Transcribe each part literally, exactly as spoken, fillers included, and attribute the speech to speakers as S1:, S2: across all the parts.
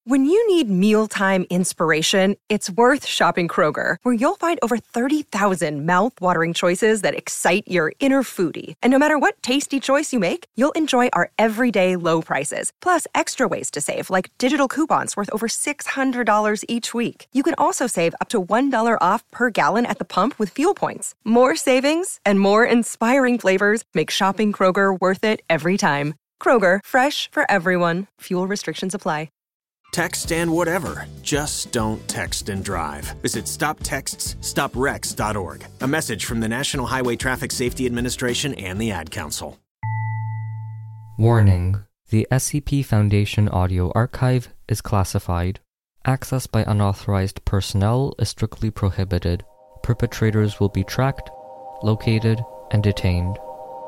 S1: When you need mealtime inspiration, it's worth shopping Kroger, where you'll find over thirty thousand mouth-watering choices that excite your inner foodie. And no matter what tasty choice you make, you'll enjoy our everyday low prices, plus extra ways to save, like digital coupons worth over six hundred dollars each week. You can also save up to one dollar off per gallon at the pump with fuel points. More savings and more inspiring flavors make shopping Kroger worth it every time. Kroger, fresh for everyone. Fuel restrictions apply.
S2: Text and whatever. Just don't text and drive. Visit stop texts stop wrecks dot org. A message from the National Highway Traffic Safety Administration and the Ad Council.
S3: Warning. The S C P Foundation audio archive is classified. Access by unauthorized personnel is strictly prohibited. Perpetrators will be tracked, located, and detained.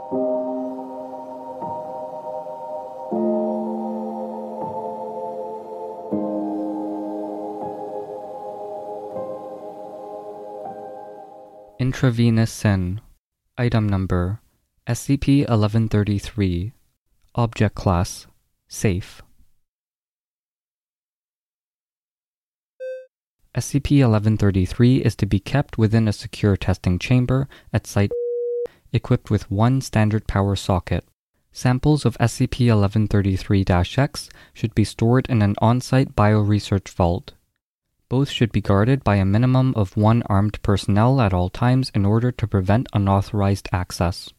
S3: Intravenous Sin. Item Number S C P eleven thirty-three. Object Class Safe. S C P eleven thirty-three is to be kept within a secure testing chamber at Site equipped with one standard power socket. Samples of S C P eleven thirty-three X should be stored in an on-site bioresearch vault. Both should be guarded by a minimum of one armed personnel at all times in order to prevent unauthorized access.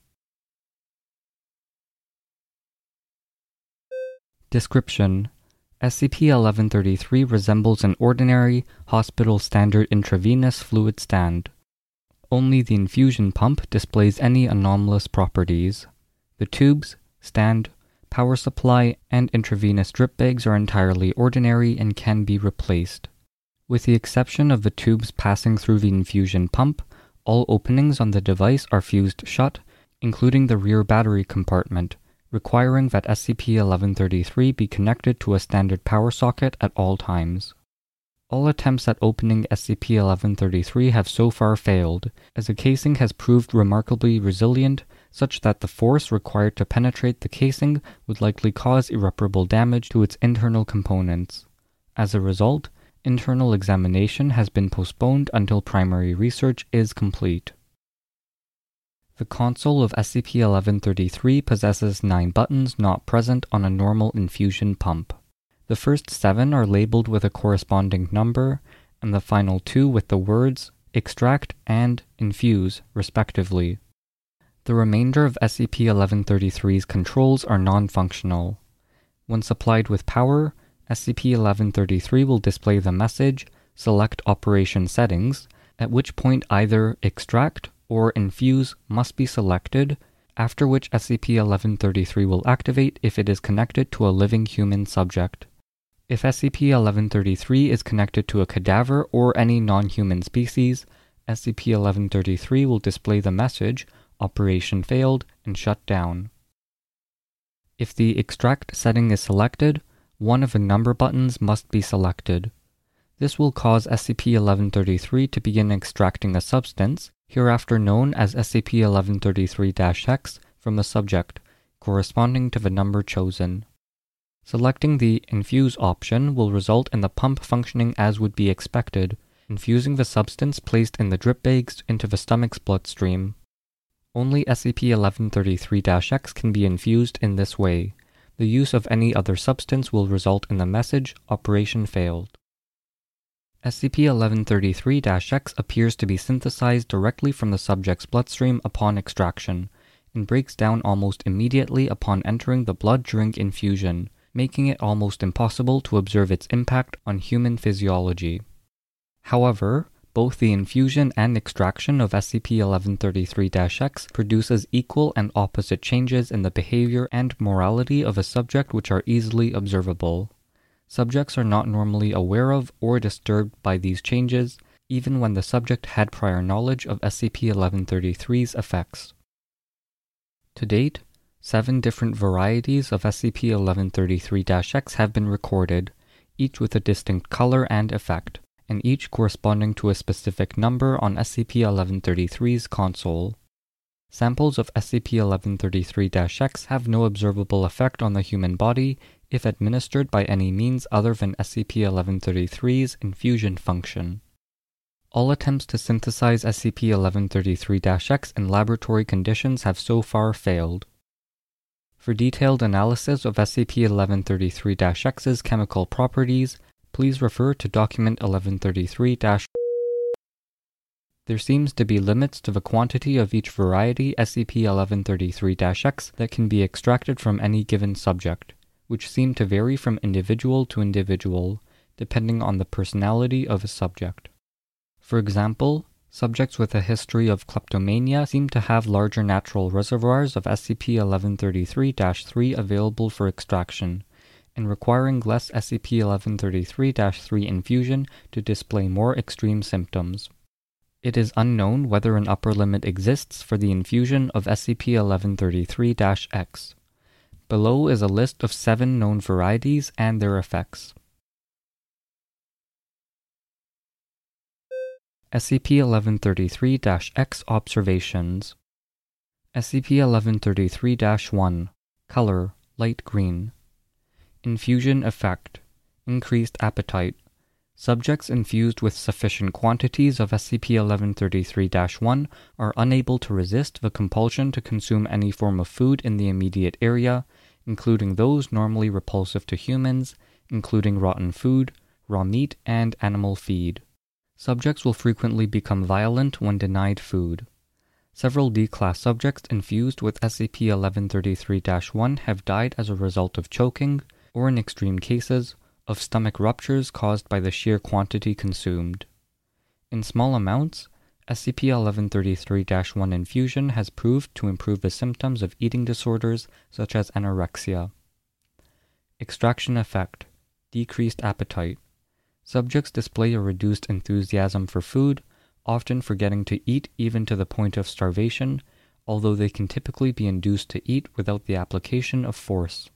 S3: Description: S C P eleven thirty-three resembles an ordinary, hospital standard intravenous fluid stand. Only the infusion pump displays any anomalous properties. The tubes, stand, power supply, and intravenous drip bags are entirely ordinary and can be replaced. With the exception of the tubes passing through the infusion pump, all openings on the device are fused shut, including the rear battery compartment, requiring that S C P eleven thirty-three be connected to a standard power socket at all times. All attempts at opening S C P eleven thirty-three have so far failed, as the casing has proved remarkably resilient, such that the force required to penetrate the casing would likely cause irreparable damage to its internal components. As a result, internal examination has been postponed until primary research is complete. The console of S C P eleven thirty-three possesses nine buttons not present on a normal infusion pump. The first seven are labeled with a corresponding number, and the final two with the words extract and infuse, respectively. The remainder of S C P eleven thirty-three's controls are non-functional. When supplied with power, S C P eleven thirty-three will display the message, Select Operation Settings, at which point either Extract or Infuse must be selected, after which S C P eleven thirty-three will activate if it is connected to a living human subject. If S C P eleven thirty-three is connected to a cadaver or any non-human species, S C P eleven thirty-three will display the message, Operation Failed, and shut down. If the Extract setting is selected, one of the number buttons must be selected. This will cause S C P eleven thirty-three to begin extracting a substance, hereafter known as S C P eleven thirty-three X, from the subject, corresponding to the number chosen. Selecting the Infuse option will result in the pump functioning as would be expected, infusing the substance placed in the drip bags into the stomach's bloodstream. Only S C P eleven thirty-three X can be infused in this way. The use of any other substance will result in the message, Operation Failed. S C P eleven thirty-three X appears to be synthesized directly from the subject's bloodstream upon extraction, and breaks down almost immediately upon entering the blood during infusion, making it almost impossible to observe its impact on human physiology. However, both the infusion and extraction of S C P eleven thirty-three X produces equal and opposite changes in the behavior and morality of a subject which are easily observable. Subjects are not normally aware of or disturbed by these changes, even when the subject had prior knowledge of S C P eleven thirty-three's effects. To date, seven different varieties of S C P eleven thirty-three X have been recorded, each with a distinct color and effect, and each corresponding to a specific number on S C P eleven thirty-three's console. Samples of S C P eleven thirty-three X have no observable effect on the human body, if administered by any means other than S C P eleven thirty-three's infusion function. All attempts to synthesize S C P eleven thirty-three X in laboratory conditions have so far failed. For detailed analysis of S C P eleven thirty-three X's chemical properties, please refer to document eleven thirty-three dash. There seems to be limits to the quantity of each variety S C P eleven thirty-three X that can be extracted from any given subject, which seem to vary from individual to individual, depending on the personality of a subject. For example, subjects with a history of kleptomania seem to have larger natural reservoirs of S C P eleven thirty-three dash three available for extraction, and requiring less S C P eleven thirty-three dash three infusion to display more extreme symptoms. It is unknown whether an upper limit exists for the infusion of S C P eleven thirty-three dash X. Below is a list of seven known varieties and their effects. S C P eleven thirty-three dash X observations. S C P eleven thirty-three dash one. Color, light green. Infusion effect, increased appetite. Subjects infused with sufficient quantities of S C P eleven thirty-three dash one are unable to resist the compulsion to consume any form of food in the immediate area, including those normally repulsive to humans, including rotten food, raw meat, and animal feed. Subjects will frequently become violent when denied food. Several D-class subjects infused with S C P eleven thirty-three dash one have died as a result of choking, or in extreme cases, of stomach ruptures caused by the sheer quantity consumed. In small amounts, S C P eleven thirty-three dash one infusion has proved to improve the symptoms of eating disorders such as anorexia. Extraction effect, decreased appetite. Subjects display a reduced enthusiasm for food, often forgetting to eat even to the point of starvation, although they can typically be induced to eat without the application of force.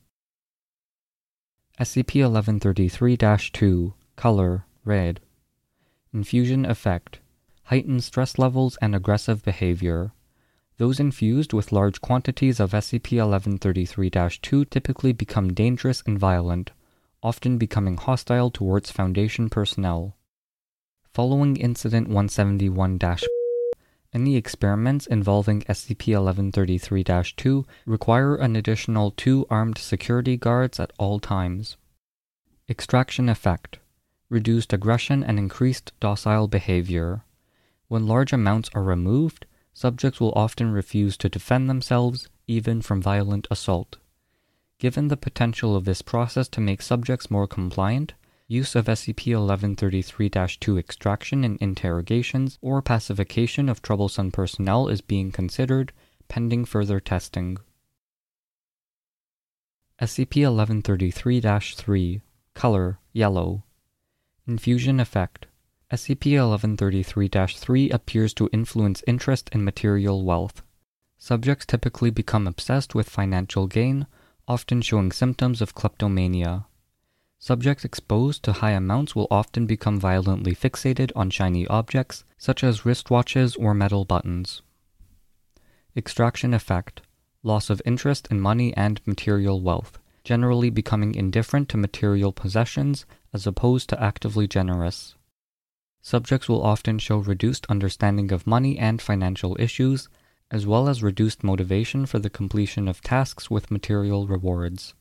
S3: S C P eleven thirty-three dash two. Color, red. Infusion effect, heightened stress levels and aggressive behavior. Those infused with large quantities of S C P eleven thirty-three dash two typically become dangerous and violent, often becoming hostile towards Foundation personnel. Following Incident one seventy-one dash, any experiments involving S C P eleven thirty-three dash two require an additional two armed security guards at all times. Extraction effect, reduced aggression and increased docile behavior. When large amounts are removed, subjects will often refuse to defend themselves, even from violent assault. Given the potential of this process to make subjects more compliant, use of S C P eleven thirty-three dash two extraction in interrogations or pacification of troublesome personnel is being considered, pending further testing. S C P eleven thirty-three dash three. Color, yellow. Infusion effect. S C P eleven thirty-three dash three appears to influence interest in material wealth. Subjects typically become obsessed with financial gain, often showing symptoms of kleptomania. Subjects exposed to high amounts will often become violently fixated on shiny objects, such as wristwatches or metal buttons. Extraction effect, loss of interest in money and material wealth, generally becoming indifferent to material possessions as opposed to actively generous. Subjects will often show reduced understanding of money and financial issues, as well as reduced motivation for the completion of tasks with material rewards.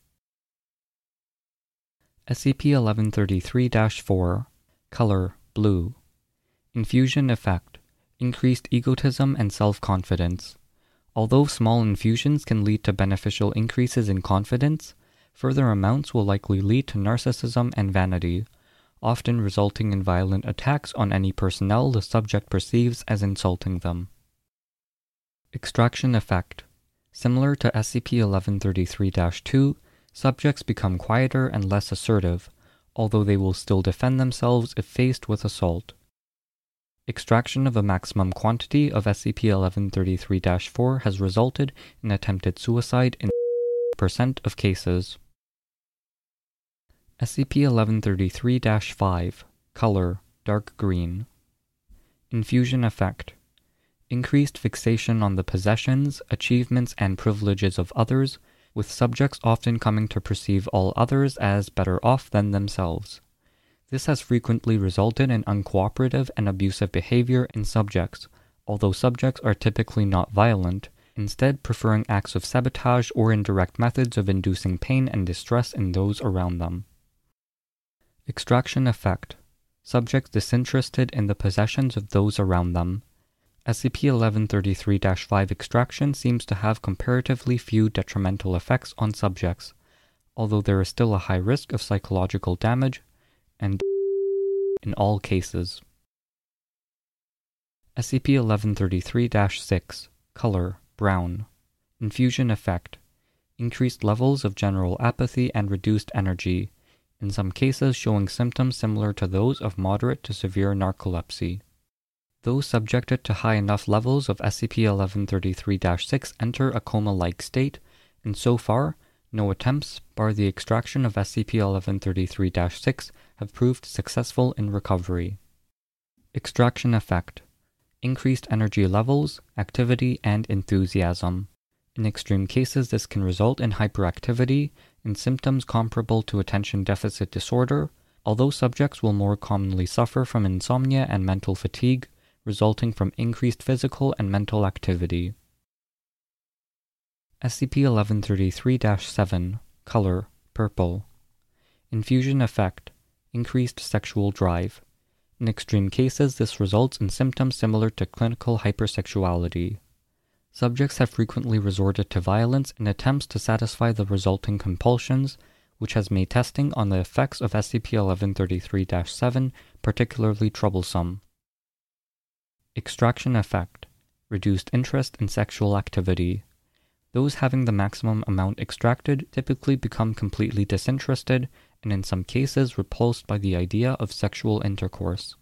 S3: S C P eleven thirty-three dash four. Color, blue. Infusion effect, increased egotism and self-confidence. Although small infusions can lead to beneficial increases in confidence, further amounts will likely lead to narcissism and vanity, often resulting in violent attacks on any personnel the subject perceives as insulting them. Extraction effect, similar to S C P eleven thirty-three dash two, subjects become quieter and less assertive, although they will still defend themselves if faced with assault. Extraction of a maximum quantity of S C P eleven thirty-three dash four has resulted in attempted suicide in percent of cases. S C P eleven thirty-three dash five. Color, dark green. Infusion effect, increased fixation on the possessions, achievements, and privileges of others, with subjects often coming to perceive all others as better off than themselves. This has frequently resulted in uncooperative and abusive behavior in subjects, although subjects are typically not violent, instead preferring acts of sabotage or indirect methods of inducing pain and distress in those around them. Extraction effect. Subjects disinterested in the possessions of those around them. S C P eleven thirty-three dash five extraction seems to have comparatively few detrimental effects on subjects, although there is still a high risk of psychological damage and in all cases. S C P eleven thirty-three dash six. Color, brown. Infusion effect. Increased levels of general apathy and reduced energy, in some cases showing symptoms similar to those of moderate to severe narcolepsy. Those subjected to high enough levels of S C P eleven thirty-three dash six enter a coma-like state, and so far, no attempts, bar the extraction of S C P eleven thirty-three dash six, have proved successful in recovery. Extraction effect. Increased energy levels, activity, and enthusiasm. In extreme cases, this can result in hyperactivity and symptoms comparable to attention deficit disorder, although subjects will more commonly suffer from insomnia and mental fatigue, resulting from increased physical and mental activity. S C P eleven thirty-three dash seven. Color, purple. Infusion effect. Increased sexual drive. In extreme cases, this results in symptoms similar to clinical hypersexuality. Subjects have frequently resorted to violence in attempts to satisfy the resulting compulsions, which has made testing on the effects of S C P eleven thirty-three dash seven particularly troublesome. Extraction effect. Reduced interest in sexual activity. Those having the maximum amount extracted typically become completely disinterested and in some cases repulsed by the idea of sexual intercourse.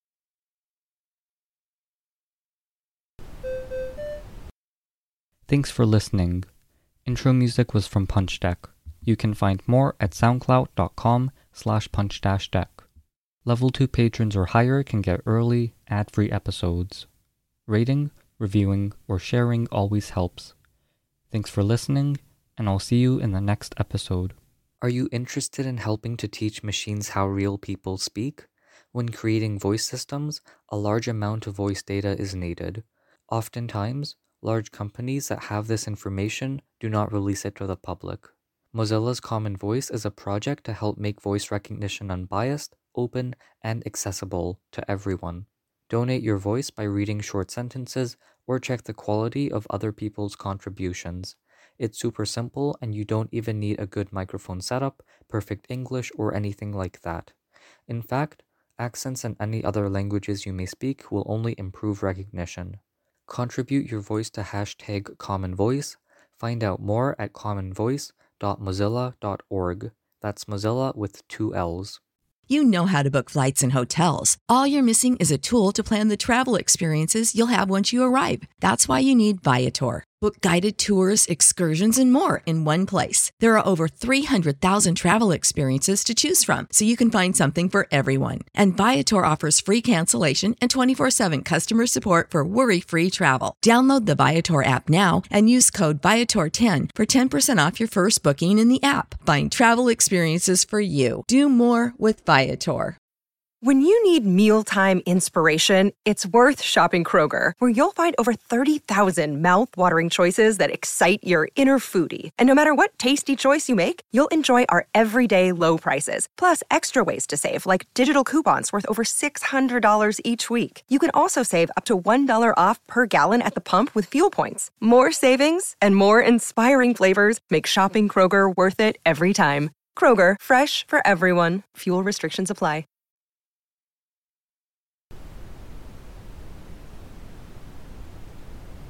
S3: Thanks for listening. Intro music was from Punch Deck. You can find more at soundcloud.com slash punch dash deck. Level two patrons or higher can get early, ad-free episodes. Rating, reviewing, or sharing always helps. Thanks for listening, and I'll see you in the next episode. Are you interested in helping to teach machines how real people speak? When creating voice systems, a large amount of voice data is needed. Oftentimes, large companies that have this information do not release it to the public. Mozilla's Common Voice is a project to help make voice recognition unbiased, open, and accessible to everyone. Donate your voice by reading short sentences or check the quality of other people's contributions. It's super simple and you don't even need a good microphone setup, perfect English, or anything like that. In fact, accents in any other languages you may speak will only improve recognition. Contribute your voice to hashtag Common Voice. Find out more at common voice dot mozilla dot org. That's Mozilla with two L's.
S4: You know how to book flights and hotels. All you're missing is a tool to plan the travel experiences you'll have once you arrive. That's why you need Viator. Book guided tours, excursions, and more in one place. There are over three hundred thousand travel experiences to choose from, so you can find something for everyone. And Viator offers free cancellation and twenty-four seven customer support for worry-free travel. Download the Viator app now and use code Viator ten for ten percent off your first booking in the app. Find travel experiences for you. Do more with Viator.
S1: When you need mealtime inspiration, it's worth shopping Kroger, where you'll find over thirty thousand mouth-watering choices that excite your inner foodie. And no matter what tasty choice you make, you'll enjoy our everyday low prices, plus extra ways to save, like digital coupons worth over six hundred dollars each week. You can also save up to one dollar off per gallon at the pump with fuel points. More savings and more inspiring flavors make shopping Kroger worth it every time. Kroger, fresh for everyone. Fuel restrictions apply.